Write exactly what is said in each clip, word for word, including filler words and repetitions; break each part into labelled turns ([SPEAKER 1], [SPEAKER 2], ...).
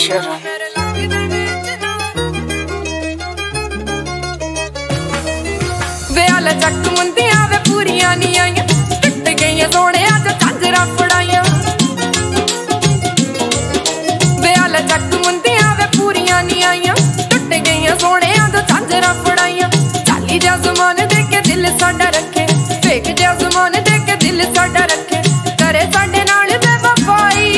[SPEAKER 1] shivering.
[SPEAKER 2] वे आले चक मुंदियां वे पूरियां नी आईयां, टुट गईयां सोने अज झांजरा फड़ाइयां। वे आले चक मुंदियां वे पूरियां नी आईयां, टुट गईयां सोने अज झांजरा फड़ाइयां। चाली जा ज़माने दे के दिल साडा रखे, फेक जा ज़माने दे के दिल साडा रखे, करे साडे नाल बेवफाई।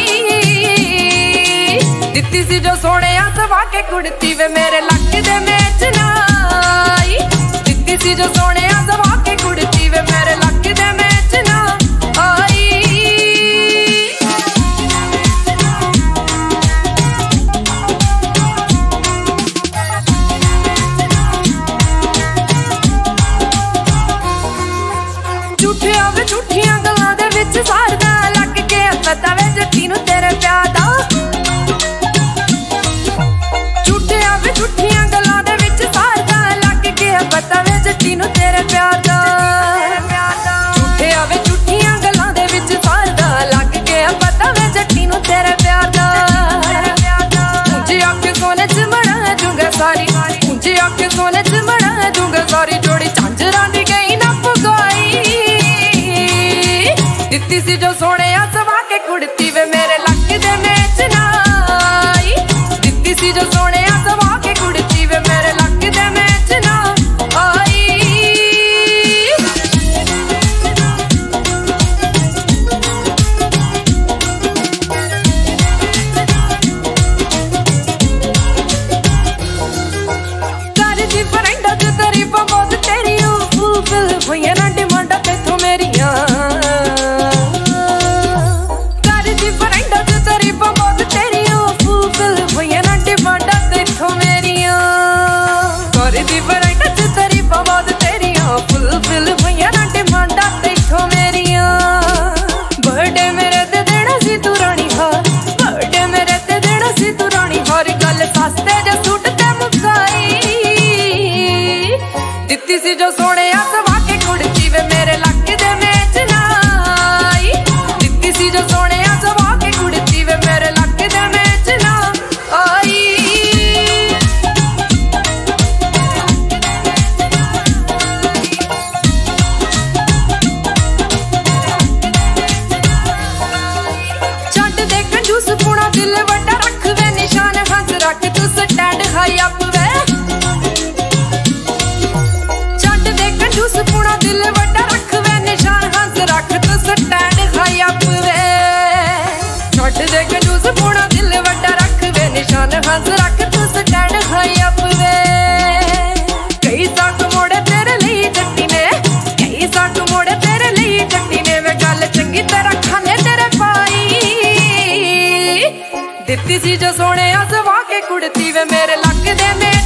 [SPEAKER 2] दित्ती सी जो सोने सवा के कुड़ती वे मेरे लक दे मैच नाई। दित्ती सी जो सोने सवा के कुड़ती वे मेरे लक दे मैच ना आई। झूठे आवे झूठियां गल्लां दे विच सारदा लग के पता वे जट्टी नूं तेरे प्यार दा। झूठे आवे झूठियां गल्लां दे विच सारदा लग के पता वे जट्टी नूं तेरे प्यार दा। झूठे आवे झूठियां गल्लां दे विच सारदा लग के पता वे जट्टी नूं तेरे प्यार दा। ऊंची आंखें सोने च बना दूंगा सारी, ऊंची आंखें सोने च बना दूंगा सारी, जोड़ी झांजरां दी गई ना पुगाई। दित्ती सी जो सोने सवा के कुड़ती वे मेरे लक दे मैच नाई। दित्ती सी जो सोने सवा के कुड़ती वे मेरे लक दे मैच ना आई। कर दी फ्रेंडा च तारीफां बहुत तेरियां, फुलफिल होइयां ना डिमांडां तेथों मेरियां। कर दी फ्रेंडा च तारीफां बहुत तेरियां, फुलफिल होइयां ना डिमांडां तेथों मेरियां। कर दी फ्रेंडा च तारीफां बहुत तेरियां, फुलफिल होइयां ना डिमांडां तेथों मेरियां। बर्थडे मेरे ते देना सी तू रानी हार, बर्थडे मेरे ते देना सी तू रानी हार, गल सस्ते जे सूट ते मुकाई। दित्ती सी जो सोने सवा के कुड़ती वे मेरे लक दे मैच नाई। दित्ती सी जो सोने सवा के कुड़ती वे मेरे लक दे मैच ना आई। छड्ड दे कंजूस पुणा दिल वड्डा रख वे निशान हंस रख तू स्टैंड हाई अप वे। छड्ड दे कंजूस पुणा दिल वड्डा रख वे निशान हंस रख तू स्टैंड हाई अप वे। छड्ड दे कंजूस पुणा दिल वड्डा रख वे निशान हंस रख तू स्टैंड हाई अप वे। कई साक मोड़े तेरे लिए जट्टी ने, कई साक मोड़े तेरे लिए जट्टी ने, वे गल चंगी तरह खाने तेरे पाई। दित्ती सी जो सोने सवा के कुड़ती वे मेरे लक दे मैच